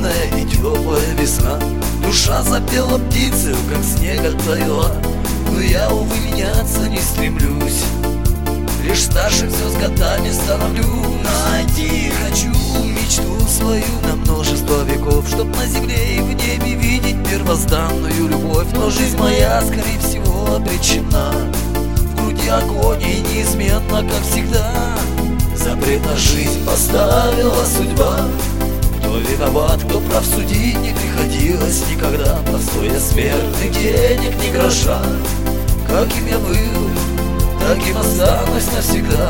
холодная и теплая весна. Душа запела птицею, как снег оттаяла. Но я, увы, меняться не стремлюсь, лишь старше все с годами становлюсь. Найти хочу мечту свою на множество веков, чтоб на земле и в небе видеть первозданную любовь. Но жизнь моя, скорее всего, обречена. В груди огонь и неизменно, как всегда, запрет на жизнь поставила судьба. Кто виноват, кто прав, судить не приходилось никогда. Простой я смертный, денег ни гроша. Каким я был, таким останусь навсегда.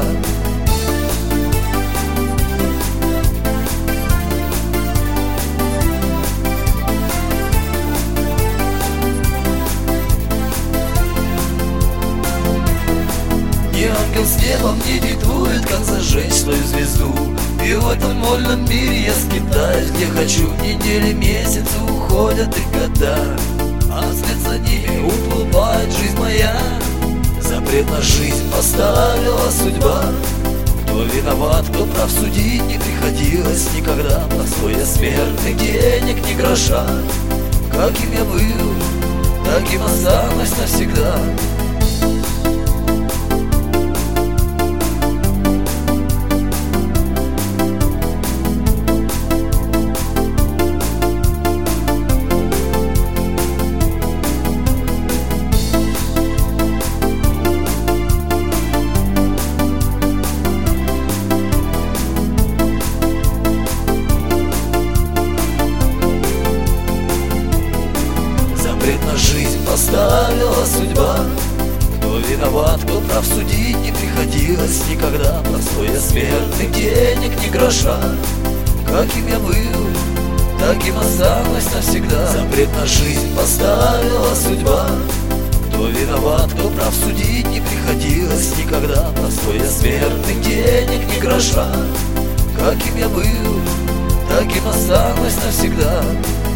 Ни ангел с неба мне диктует, как зажечь свою звезду. И в этом вольном мире я скитаюсь, где хочу. Недели, месяцы уходят и года, а вслед за ними уплывает жизнь моя. Запрет на жизнь поставила судьба. Кто виноват, кто прав, судить не приходилось никогда. Простой я смертный, денег ни гроша. Каким я был, таким останусь навсегда. На жизнь поставила судьба. Кто виноват, кто прав, судить не приходилось никогда. Простой я смертный, денег ни гроша. Каким я был, таким останусь навсегда. Запрет на жизнь поставила судьба. Кто виноват, кто прав, судить не приходилось никогда. Простой я смертный, денег ни гроша. Каким я был, таким останусь навсегда.